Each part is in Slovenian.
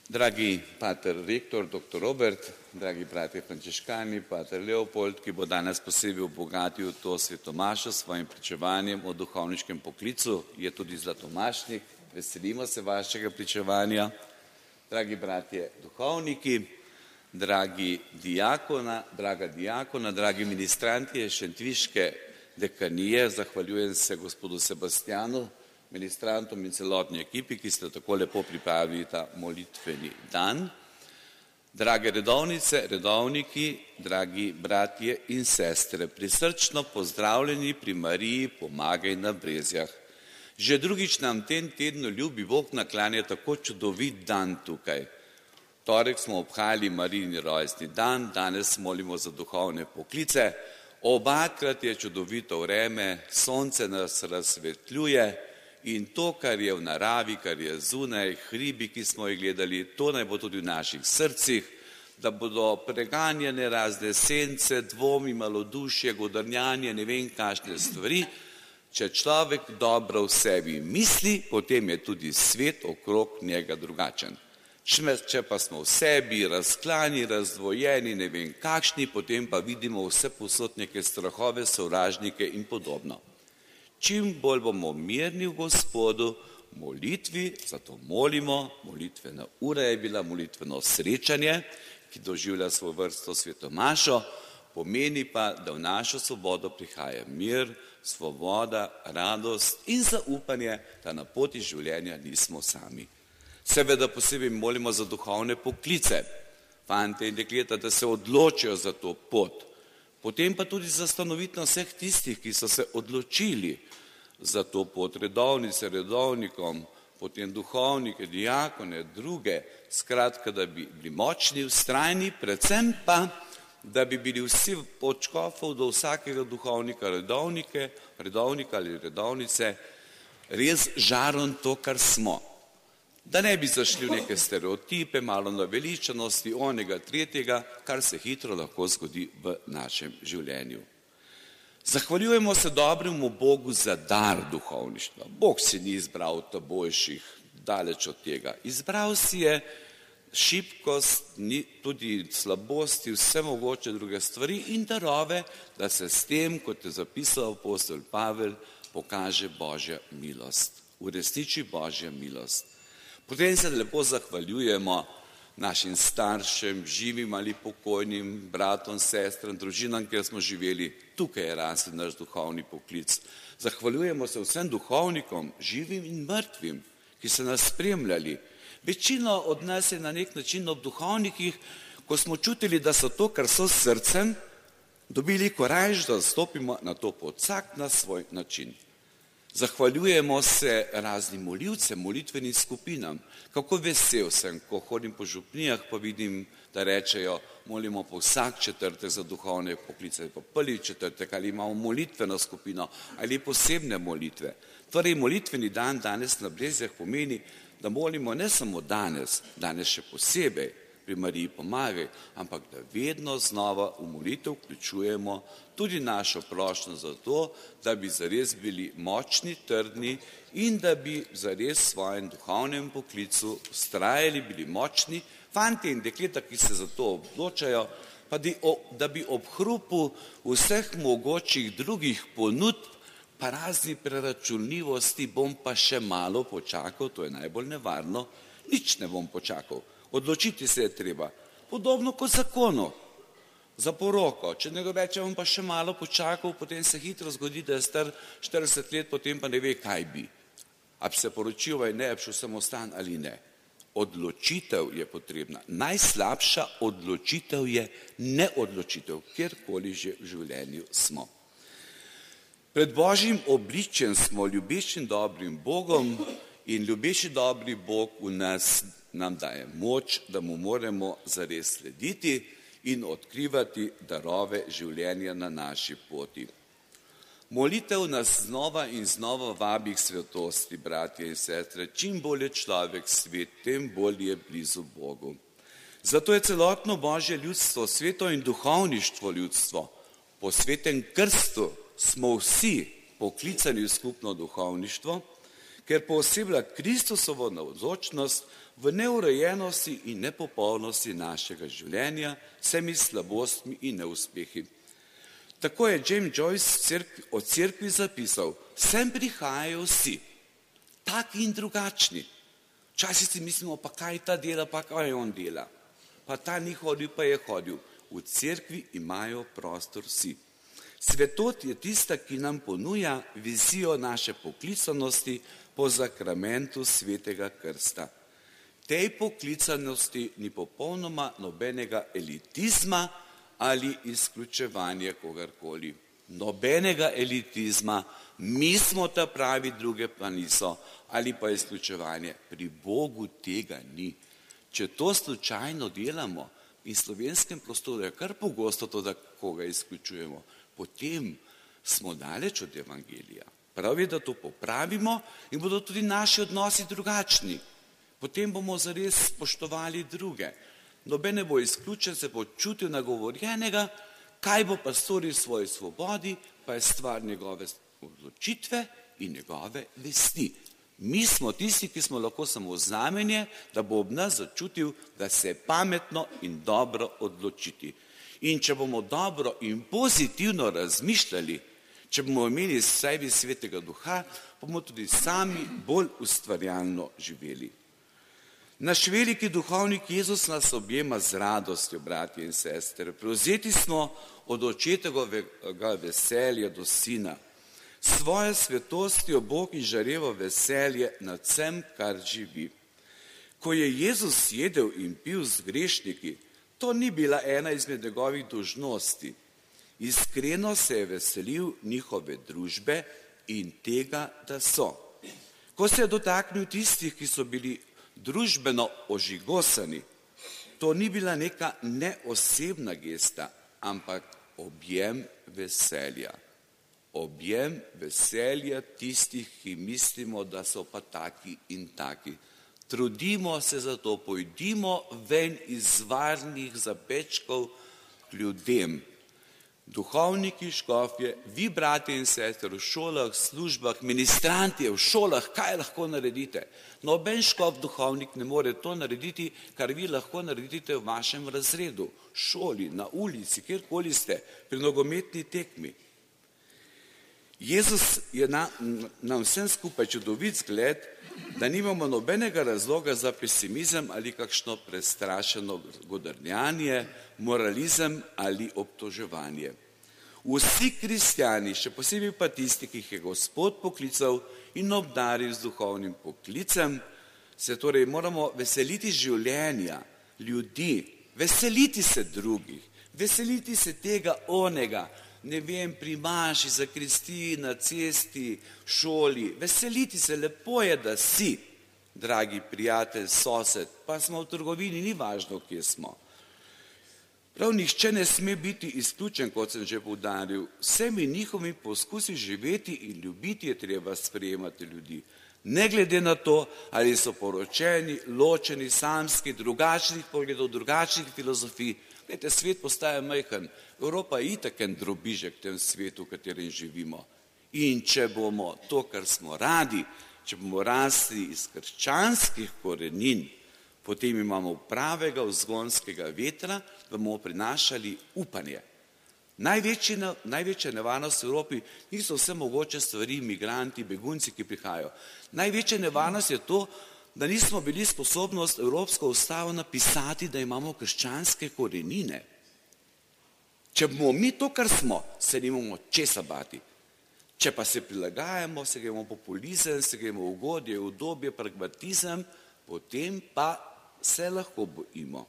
Dragi pater rektor, dr. Robert, dragi bratje frančiškani, pater Leopold, ki bo danes posebej obogatil to svetomašo s svojim pričevanjem o duhovniškem poklicu, je tudi zlatomašnik, veselimo se vašega pričevanja. Dragi bratje duhovniki, draga diakona, dragi ministrantje Šentviške dekanije, zahvaljujem se gospodu Sebastianu, ministrantom in celotni ekipi, ki ste tako lepo pripravili ta molitveni dan. Drage redovnice, redovniki, dragi bratje in sestre, prisrčno pozdravljeni pri Mariji Pomagaj na Brezjah. Že drugič nam tem tednu ljubi Bog naklanja tako čudovit dan tukaj. Torek smo obhajali Marijin rojstni dan, danes molimo za duhovne poklice, obakrat je čudovito vreme, sonce nas razsvetljuje, in to, kar je v naravi, kar je zunaj, hribi, ki smo jih gledali, to naj bo tudi v naših srcih, da bodo preganjene razne sence, dvomi, malodušje, godrnjanje, ne vem kakšne stvari. Če človek dobro v sebi misli, potem je tudi svet okrog njega drugačen. Če pa smo v sebi razklani, razdvojeni, ne vem kakšni, potem pa vidimo vse povsod neke strahove, sovražnike in podobno. Čim bolj bomo mirni v Gospodu, molitvi, zato molimo, molitvena ura je bila, molitveno srečanje, ki doživlja svoj vrsto svetomašo, pomeni pa, da v našo svobodo prihaja mir, svoboda, radost in zaupanje, da na poti življenja nismo sami. Seveda posebej molimo za duhovne poklice, fante in dekleta, da se odločijo za to pot. Potem pa tudi za stanovitnost vseh tistih, ki so se odločili za to pot, redovnice, redovnikom, potem duhovnike, diakone, druge, skratka, da bi bili močni, vztrajni, predvsem pa, da bi bili vsi od škofov do vsakega duhovnika, redovnika ali redovnice, res žaron to, kar smo. Da ne bi zašli v neke stereotipe, malo naveličanosti, onega, tretjega, kar se hitro lahko zgodi v našem življenju. Zahvaljujemo se dobremu Bogu za dar duhovništva. Bog si ni izbral ta boljših, daleč od tega. Izbral si je šibkost, tudi slabosti, vse mogoče druge stvari in darove, da se s tem, kot je zapisal apostol Pavel, pokaže Božja milost. Uresniči Božja milost. Potem se lepo zahvaljujemo našim staršem, živim ali pokojnim, bratom, sestram, družinam, kjer smo živeli. Tukaj je rasel naš duhovni poklic. Zahvaljujemo se vsem duhovnikom, živim in mrtvim, ki so nas spremljali. Večina od nas je na nek način ob duhovnikih, ko smo čutili, da so to, kar so s srcem, dobili korajž, da stopimo na to pot, vsak na svoj način. Zahvaljujemo se raznim molivcem, molitvenim skupinam. Kako vesel sem, ko hodim po župnijah, pa vidim, da rečejo, molimo po vsak četrtek za duhovne poklice, pa prvi četrtek, ali imamo molitveno skupino, ali posebne molitve. Torej, molitveni dan danes na Brezjah pomeni, da molimo ne samo danes še posebej pri Mariji Pomagaj, ampak da vedno znova v molitev vključujemo tudi našo prošnjo za to, da bi zares bili močni, trdni in da bi zares svojem duhovnem poklicu vztrajali, bili močni, fanti in dekleta, ki se za to odločajo, pa da bi ob hrupu vseh mogočih drugih ponudb, pa razni preračunljivosti, bom pa še malo počakal, to je najbolj nevarno, nič ne bom počakal. Odločiti se je treba. Podobno kot zakonu za poroko. Če nekdo reče, bom pa še malo počakal, potem se hitro zgodi, da je star 40 let, potem pa ne ve, kaj bi. A bi se poročil ali ne, bi šel samostan ali ne. Odločitev je potrebna. Najslabša odločitev je neodločitev, kjerkoli že v življenju smo. Pred Božjim obličjem smo ljubečim dobrim Bogom in ljubeči dobri Bog v nas nam daje moč, da mu moramo zares slediti in odkrivati darove življenja na naši poti. Molitev nas znova in znova vabi k svetosti, bratje in sestre. Čim bolj je človek svet, tem bolj je blizu Bogu. Zato je celotno Božje ljudstvo, sveto in duhovništvo ljudstvo. Po svetem krstu smo vsi poklicani v skupno duhovništvo, ker pooseblja Kristusovo navzočnost v neurejenosti in nepopolnosti našega življenja, vsemi slabostmi in neuspehi. Tako je James Joyce o cerkvi zapisal: sem prihajajo vsi, taki in drugačni. Včasih si mislimo, pa kaj ta dela, pa kaj on dela. Pa ta ni hodil, pa je hodil. V cerkvi imajo prostor vsi. Svetot je tista, ki nam ponuja vizijo naše poklicanosti po zakramentu svetega krsta. Tej poklicanosti ni popolnoma nobenega elitizma ali izključevanja kogarkoli. Nobenega elitizma, mi smo ta pravi, druge pa niso, ali pa izključevanje. Pri Bogu tega ni. Če to slučajno delamo in v slovenskem prostoru je kar pogosto to, da koga izključujemo, potem smo daleč od evangelija. Prav je, da to popravimo in bodo tudi naši odnosi drugačni. Potem bomo zares spoštovali druge. Noben ne bo izključen, se bo čutil nagovorjenega, kaj bo pa storil v svoji svobodi, pa je stvar njegove odločitve in njegove vesti. Mi smo tisti, ki smo lahko samo znamenje, da bo ob nas začutil, da se je pametno in dobro odločiti. In če bomo dobro in pozitivno razmišljali, če bomo imeli v sebi svetega duha, bomo tudi sami bolj ustvarjalno živeli. Naš veliki duhovnik Jezus nas objema z radostjo, bratje in sestre. Prevzeti smo od očetovega veselja do sina. Svojo svetostjo Bog izžareva veselje nad vsem, kar živi. Ko je Jezus jedel in pil z grešniki, to ni bila ena izmed njegovih dolžnosti. Iskreno se je veselil njihove družbe in tega, da so. Ko se je dotaknil tistih, ki so bili družbeno ožigosani, to ni bila neka neosebna gesta, ampak objem veselja. Objem veselja tistih, ki mislimo, da so pa taki in taki. Trudimo se za to, pojdimo ven iz varnih zapečkov k ljudem. Duhovniki, škofje, vi, bratje in sestre, v šolah, službah, ministranti v šolah, kaj lahko naredite? Noben škof duhovnik ne more to narediti, kar vi lahko naredite v vašem razredu, šoli, na ulici, kjerkoli ste, pri nogometni tekmi. Jezus je nam vsem skupaj čudovit zgled, da nimamo nobenega razloga za pesimizem ali kakšno prestrašeno godrnjanje, moralizem ali obtoževanje. Vsi kristjani, še posebej pa tisti, ki jih je Gospod poklical in obdaril z duhovnim poklicem, se torej moramo veseliti življenja, ljudi, veseliti se drugih, veseliti se tega onega, ne vem, pri maši, zakristiji, na cesti, šoli, veseliti se, lepo je, da si, dragi prijatelj, sosed, pa smo v trgovini, ni važno, kje smo. Prav nihče ne sme biti izključen, kot sem že poudaril, vsemi njihovimi poskusi živeti in ljubiti je treba sprejemati ljudi. Ne glede na to, ali so poročeni, ločeni, samski, drugačnih pogledov, drugačnih filozofij. Glejte, svet postaja majhen, Evropa je itak en drobižek v tem svetu, v katerem živimo. In če bomo to, kar smo radi, če bomo rasli iz krščanskih korenin, potem imamo pravega vzgonskega vetra, da bomo prinašali upanje. Največja nevarnost v Evropi niso vse mogoče stvari, migranti, begunci, ki prihajajo. Največja nevarnost je to, da nismo bili sposobnost Evropsko ustavo napisati, da imamo krščanske korenine. Če bomo mi to, kar smo, se nimamo česa bati. Če pa se prilagajamo, se gremo populizem, se gremo ugodje, udobje, pragmatizem, potem pa se lahko bojimo.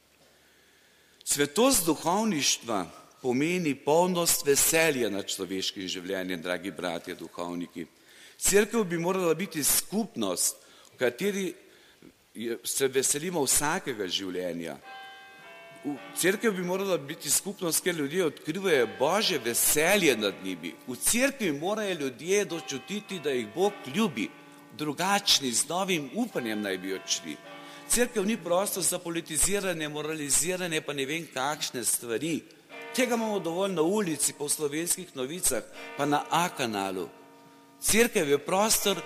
Svetost duhovništva pomeni polnost veselja nad človeškim življenjem, dragi bratje duhovniki. Cerkev bi morala biti skupnost, v kateri se veselimo vsakega življenja. Cerkev bi morala biti skupnost, kjer ljudje odkrivajo Božje veselje nad njimi. V cerkvi morajo ljudje dočutiti, da jih Bog ljubi, drugačni, z novim upanjem naj bi odšli. Cerkev ni prostor za politiziranje, moraliziranje, pa ne vem kakšne stvari. Tega imamo dovolj na ulici, po slovenskih novicah, pa na A kanalu. Cerkev je prostor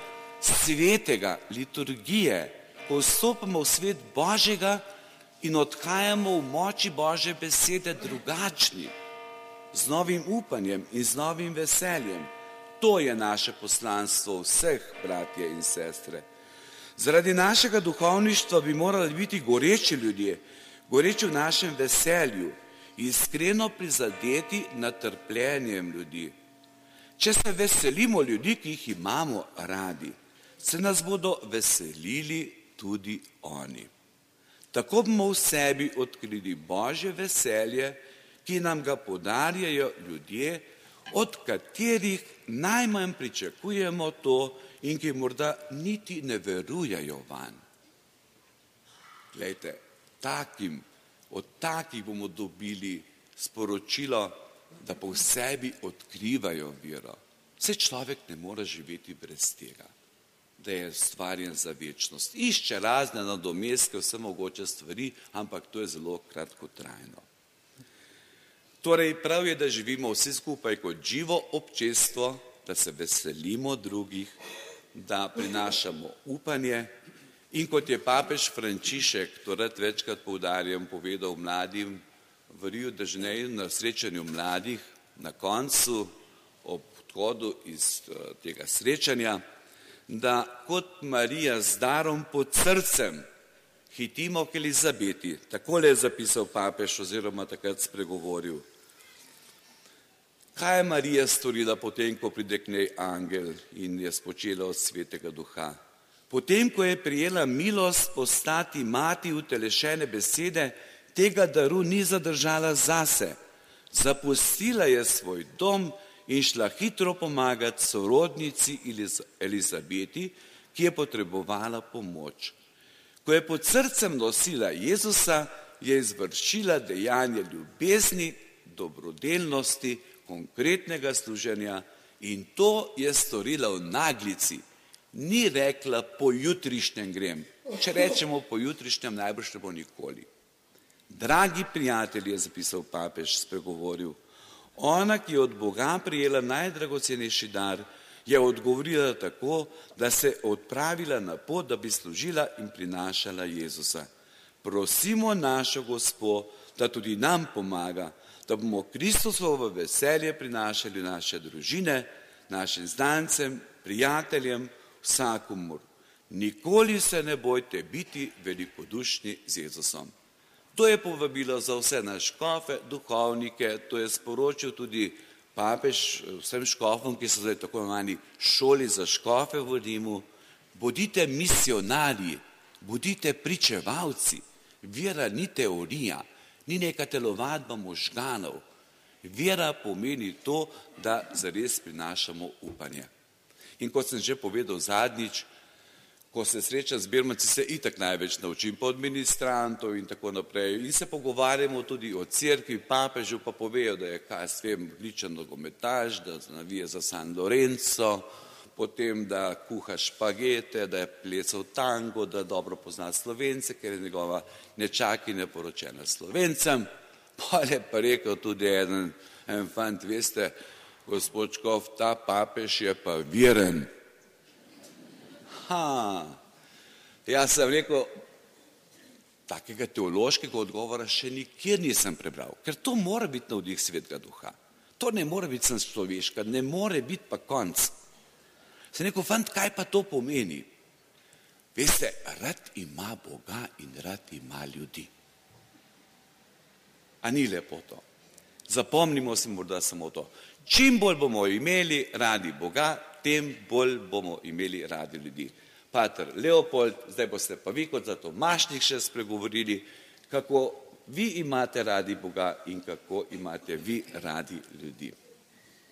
svetega, liturgije, ko vstopamo v svet Božjega in odhajamo v moči Božje besede drugačni, z novim upanjem in z novim veseljem. To je naše poslanstvo vseh, bratje in sestre. Zaradi našega duhovništva bi morali biti goreči ljudje, goreči v našem veselju, iskreno prizadeti nad trpljenjem ljudi. Če se veselimo ljudi, ki jih imamo radi, se nas bodo veselili tudi oni. Tako bomo v sebi odkrili Božje veselje, ki nam ga podarjajo ljudje, od katerih najmanj pričakujemo to in ki morda niti ne verujejo vanj. Glejte, od takih bomo dobili sporočilo, da po sebi odkrivajo vero. Saj človek ne more živeti brez tega, da je stvarjen za večnost. Išče razne nadomestke, vse mogoče stvari, ampak to je zelo kratkotrajno. Torej, prav je, da živimo vsi skupaj kot živo občestvo, da se veselimo drugih, da prinašamo upanje in kot je papež Frančišek, to rad večkrat poudarjam, povedal mladim v Riu de Janeiro na srečanju mladih, na koncu, ob odhodu iz tega srečanja, da kot Marija z darom pod srcem hitimo k Elizabeti. Takole je zapisal papež oziroma takrat spregovoril. Kaj je Marija storila potem, ko pride k njej angel in je spočela od Svetega Duha? Potem, ko je prijela milost postati mati utelešene besede, tega daru ni zadržala zase. Zapustila je svoj dom in šla hitro pomagati sorodnici Elizabeti, ki je potrebovala pomoč. Ko je pod srcem nosila Jezusa, je izvršila dejanje ljubezni, dobrodelnosti, konkretnega služenja in to je storila v naglici. Ni rekla, pojutrišnjem grem. Če rečemo pojutrišnjem, najbrž ne bo nikoli. Dragi prijatelji, je zapisal papež, spregovoril, ona, ki je od Boga prijela najdragocenejši dar, je odgovorila tako, da se odpravila na pot, da bi služila in prinašala Jezusa. Prosimo našo Gospo, da tudi nam pomaga, da bomo Kristusovo veselje prinašali v naše družine, našim znancem, prijateljem, vsakomur. Nikoli se ne bojte biti velikodušni z Jezusom. To je povabilo za vse naše škofe, duhovnike, to je sporočil tudi papež vsem škofom, ki so zdaj tako imenovani šoli za škofe v Rimu. Bodite misionarji, bodite pričevalci. Vera ni teorija, ni neka telovadba možganov. Vera pomeni to, da zares prinašamo upanje. In kot sem že povedal zadnjič, ko se srečam z bermanci, se itak največ naučim po administrantov in tako naprej. In se pogovarjamo tudi o cerkvi, papežu pa povejo, da je odličen nogometaš, da navija za San Lorenzo, potem da kuha špagete, da je plesal tango, da dobro pozna Slovence, ker je njegova nečakinja poročena Slovencem. Pa je pa rekel tudi en fant, veste, gospod škof, ta papež je pa veren. Jaz sem rekel, takega teološkega odgovora še nikjer nisem prebral, ker to mora biti navdih Svetega Duha. To ne more biti sem človeška, ne more biti pa konc. Sem rekel, fant, kaj pa to pomeni? Veste, rad ima Boga in rad ima ljudi. A ni lepo to? Zapomnimo si morda samo to. Čim bolj bomo imeli radi Boga, tem bolj bomo imeli radi ljudi. Pater Leopold, zdaj boste pa vi kot za Tomašnik še spregovorili, kako vi imate radi Boga in kako imate vi radi ljudi.